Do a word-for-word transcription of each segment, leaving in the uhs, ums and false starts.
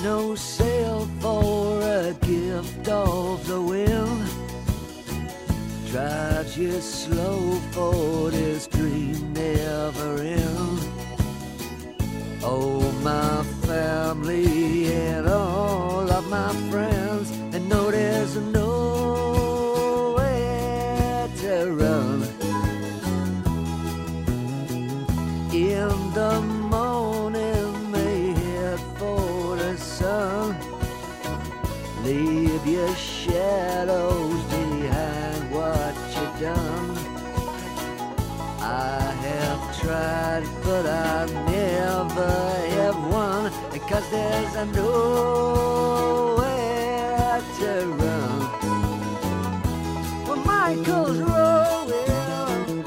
no sale for a gift of the wind. Drives you slow, for this dream never ends. Oh, my family and all of my friends, and know there's nowhere to run. In the morning, may head for the sun. Leave your shadows behind what you've done. I have tried, but I never have won, because there's a nowhere to run. Well, Michael's rowing,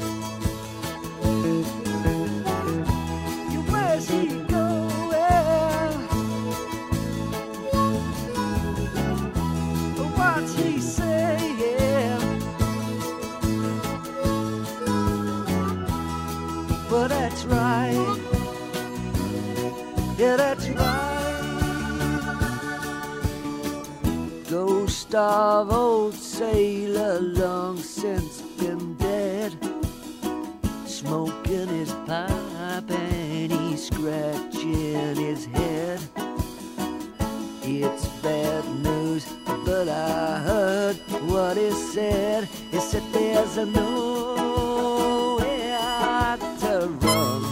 you, where's he going? What's he saying? But that's right, yeah, that's right. Ghost of old sailor long since been dead, smoking his pipe and he's scratching his head. It's bad news, but I heard what he said. He said there's a nowhere to run.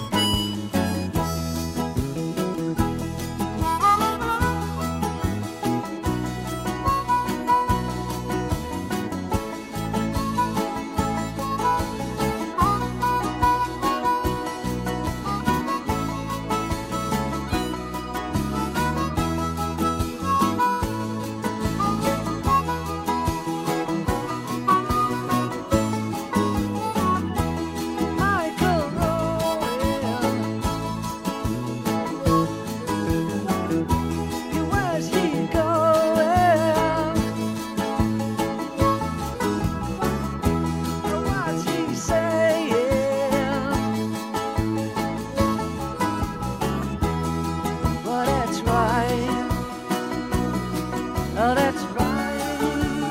Oh, that's right.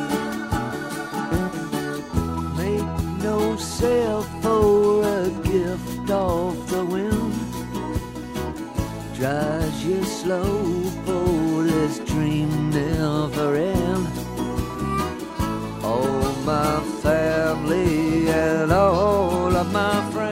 Make no sale for a gift of the wind. Drives you slow, for this dream never ends. All my family and all of my friends,